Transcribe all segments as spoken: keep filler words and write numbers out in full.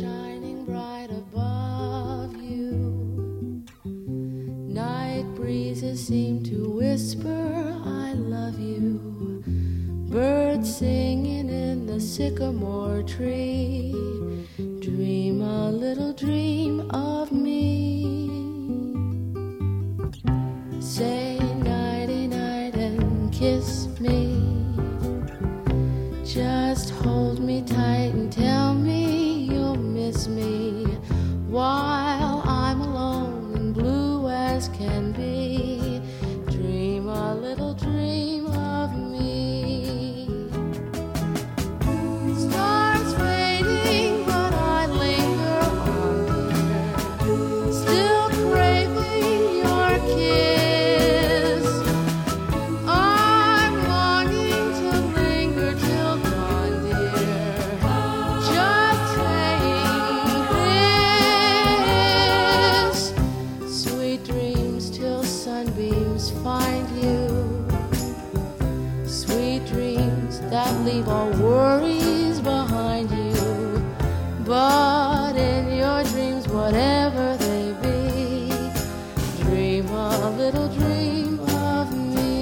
shining bright above you. Night breezes seem to whisper, I love you. Birds singing in the sycamore tree. Dream a little dream of me. Say nighty-night and kiss me. Just hold me tight and tell me you'll miss me while I'm alone and blue as can be. Dream a little dream of me. Stars fading, but I linger on, dear, still craving your kiss. I'm longing to linger till dawn, dear, just saying this. Sweet dreams till sunbeams find you. Sweet dreams that leave all worries behind you. But in your dreams, whatever they be, dream a little dream of me.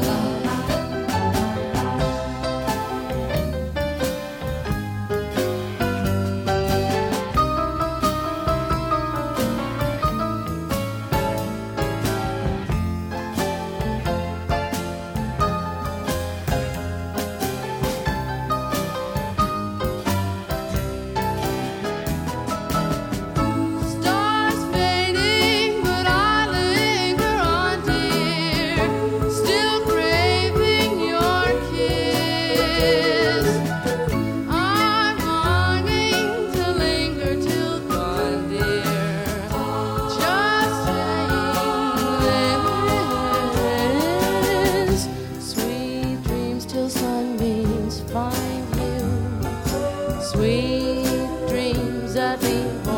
Stars fading, but I linger on, dear, still craving your kiss. I'm longing to linger till dawn, dear, just saying this. Sweet dreams till sunbeams find you. Sweet dreams that leave